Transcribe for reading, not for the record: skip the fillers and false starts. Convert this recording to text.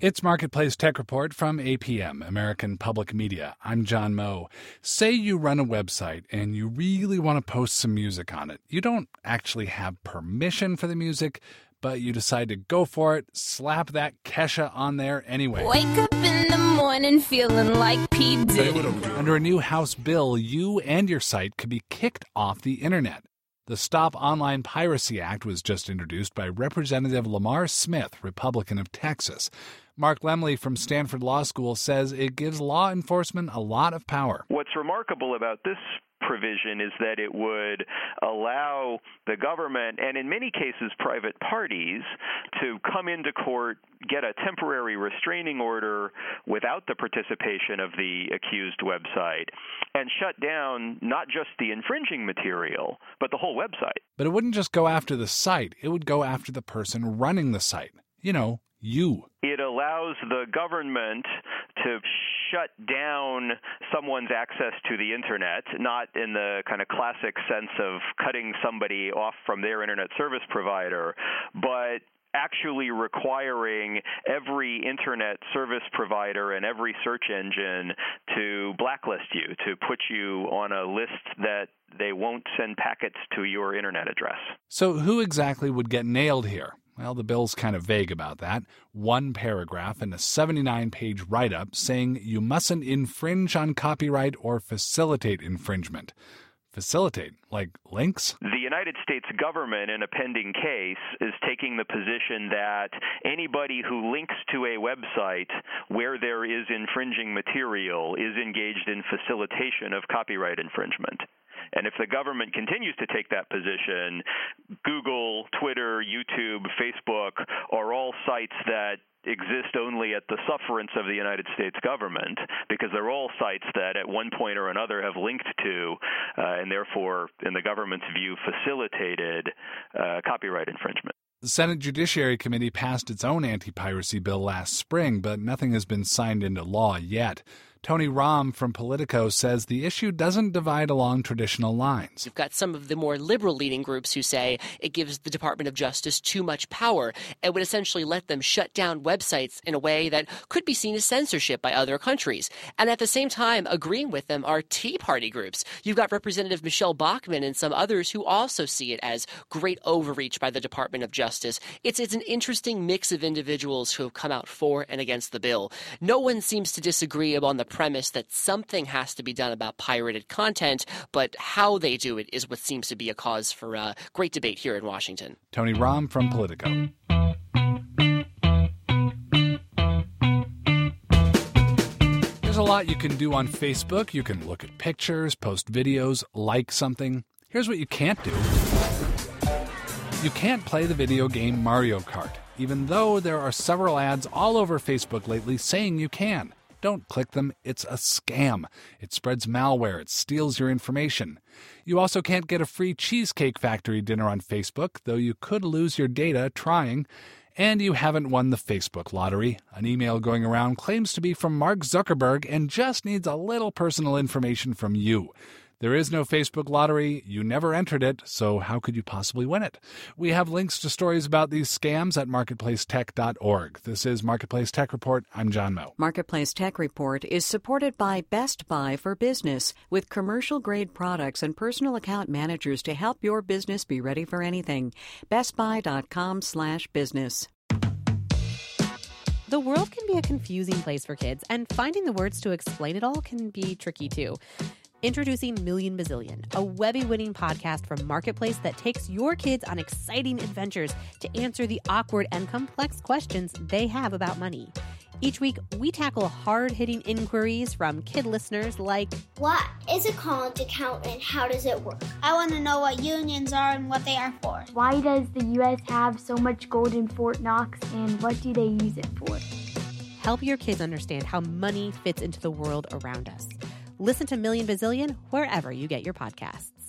It's Marketplace Tech Report from APM, American Public Media. I'm John Moe. Say you run a website and you really want to post some music on it. You don't actually have permission for the music, but you decide to go for it, slap that Kesha on there anyway. Wake up in the morning feeling like P. Diddy. Under a new House bill, you and your site could be kicked off the internet. The Stop Online Piracy Act was just introduced by Representative Lamar Smith, Republican of Texas. Mark Lemley from Stanford Law School says it gives law enforcement a lot of power. What's remarkable about this provision is that it would allow the government, and in many cases private parties, to come into court, get a temporary restraining order without the participation of the accused website, and shut down not just the infringing material, but the whole website. But it wouldn't just go after the site. It would go after the person running the site. You. It allows the government to shut down someone's access to the internet, not in the kind of classic sense of cutting somebody off from their internet service provider, but actually requiring every internet service provider and every search engine to blacklist you, to put you on a list that they won't send packets to your internet address. So who exactly would get nailed here? Well, the bill's kind of vague about that. One paragraph in a 79-page write-up saying you mustn't infringe on copyright or facilitate infringement. Facilitate, like links? The United States government, in a pending case, is taking the position that anybody who links to a website where there is infringing material is engaged in facilitation of copyright infringement. And if the government continues to take that position, Google, Twitter, YouTube, Facebook are all sites that exist only at the sufferance of the United States government, because they're all sites that at one point or another have linked to and therefore, in the government's view, facilitated copyright infringement. The Senate Judiciary Committee passed its own anti-piracy bill last spring, but nothing has been signed into law yet. Tony Rahm from Politico says the issue doesn't divide along traditional lines. You've got some of the more liberal-leaning groups who say it gives the Department of Justice too much power and would essentially let them shut down websites in a way that could be seen as censorship by other countries. And at the same time, agreeing with them are Tea Party groups. You've got Representative Michelle Bachmann and some others who also see it as great overreach by the Department of Justice. It's an interesting mix of individuals who have come out for and against the bill. No one seems to disagree on the premise that something has to be done about pirated content, but how they do it is what seems to be a cause for great debate here in Washington. Tony Rahm from Politico. There's a lot you can do on Facebook. You can look at pictures, post videos, like something. Here's what you can't do. You can't play the video game Mario Kart, even though there are several ads all over Facebook lately saying you can. Don't click them. It's a scam. It spreads malware. It steals your information. You also can't get a free Cheesecake Factory dinner on Facebook, though you could lose your data trying. And you haven't won the Facebook lottery. An email going around claims to be from Mark Zuckerberg and just needs a little personal information from you. There is no Facebook lottery. You never entered it, so how could you possibly win it? We have links to stories about these scams at marketplacetech.org. This is Marketplace Tech Report. I'm John Moe. Marketplace Tech Report is supported by Best Buy for Business, with commercial-grade products and personal account managers to help your business be ready for anything. bestbuy.com/business. The world can be a confusing place for kids, and finding the words to explain it all can be tricky too. Introducing Million Bazillion, a Webby-winning podcast from Marketplace that takes your kids on exciting adventures to answer the awkward and complex questions they have about money. Each week, we tackle hard-hitting inquiries from kid listeners like, what is a college account and how does it work? I want to know what unions are and what they are for. Why does the U.S. have so much gold in Fort Knox and what do they use it for? Help your kids understand how money fits into the world around us. Listen to Million Bazillion wherever you get your podcasts.